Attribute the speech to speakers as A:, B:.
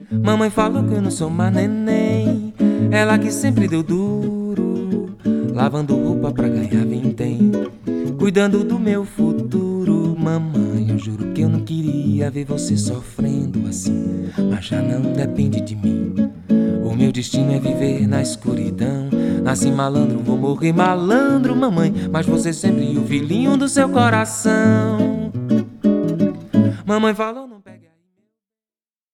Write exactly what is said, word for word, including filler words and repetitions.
A: Mamãe falou que eu não sou mais neném, ela que sempre deu duro, lavando roupa pra ganhar vintém, cuidando do meu futuro. Mamãe, eu juro que eu não queria ver você sofrendo assim, mas já não depende de mim. O meu destino é viver na escuridão. Nasci malandro, vou morrer malandro, mamãe, mas você sempre o filhinho do seu coração. Mamãe falou